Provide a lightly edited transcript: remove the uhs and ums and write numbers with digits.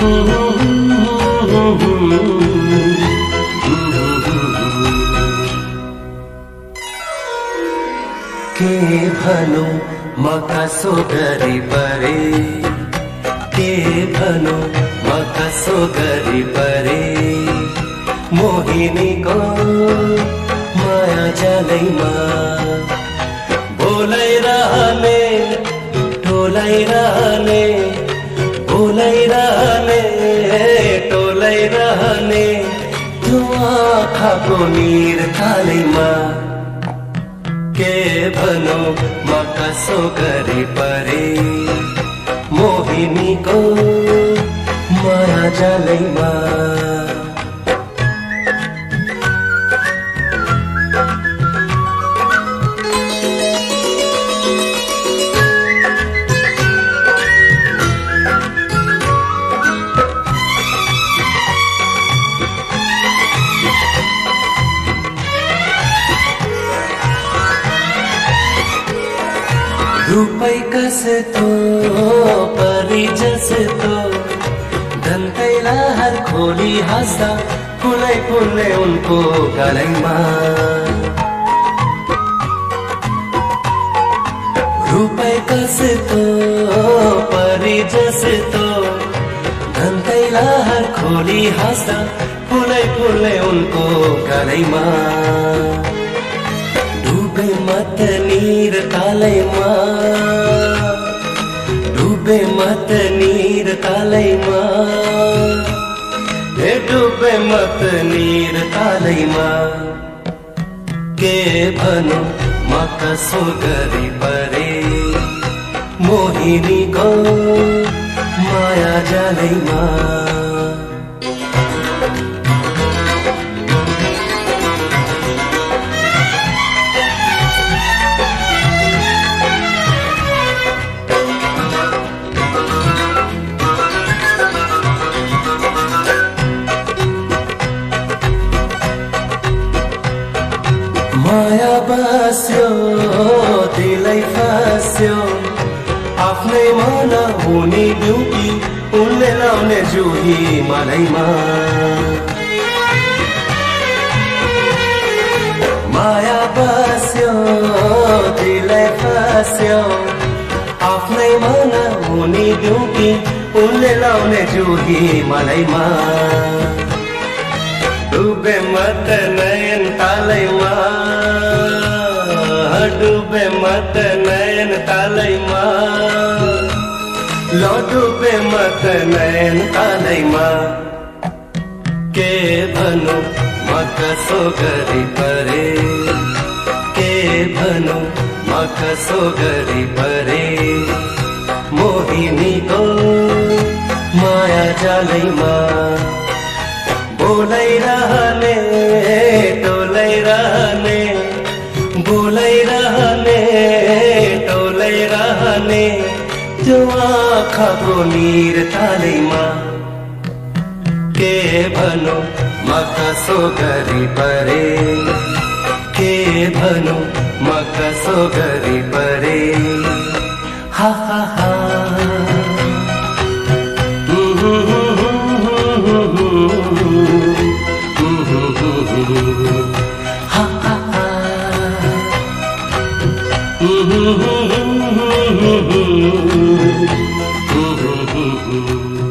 के भनौं म कसो गरी परे, के भनौं म कसो गरी परे, मोहिनीको माया जालैमा बोलाइरहने टोलाइरहने, बोलाइरहने टोलाइरहने त्यो आँखाको निरतालैमा। के भनौं म कसो गरी परे, मोहिनीको माया जालैमा। रूपै कस्तो परी जस्तो, धनकै लहर खोली हाँस्दा फुलै फुल्ने उनको गलैमा। रूपै कस्तो परी जस्तो, धनकै लहर खोली हाँस्दा फुलै फुल्ने उनको गलैमा। डुबे मत नीर तालैमा, डुबे मत नीर तालैमा, हे डुबे मत नीर तालैमा। के भनौं म कसो गरी परे, मोहिनीको माया जालैमा। माया बस्यो दिलै फस्यो, आफ्नै मन हुने ड्युटी उनले लाउने जुही मनैमा। माया बस्यो दिलै फस्यो, आफ्नै मन हुने ड्युटी उनले लाउने जुही मनैमा। डुबे मत नयन तालैमा, डुबे मत नयन तालैमा, लो डुबे मत नयन तालैमा। के भनौं म कसो गरी परे, के भनौं म कसो गरी परे, मोहिनीको माया जालैमा। बोलाइरहने टोलाइरहने, बोलाइरहने टोलाइरहने त्यो आँखाको निरतालैमा। के भनौं म कसो गरी परे, के भनौं म कसो गरी परे। हा हा हा ha ha ha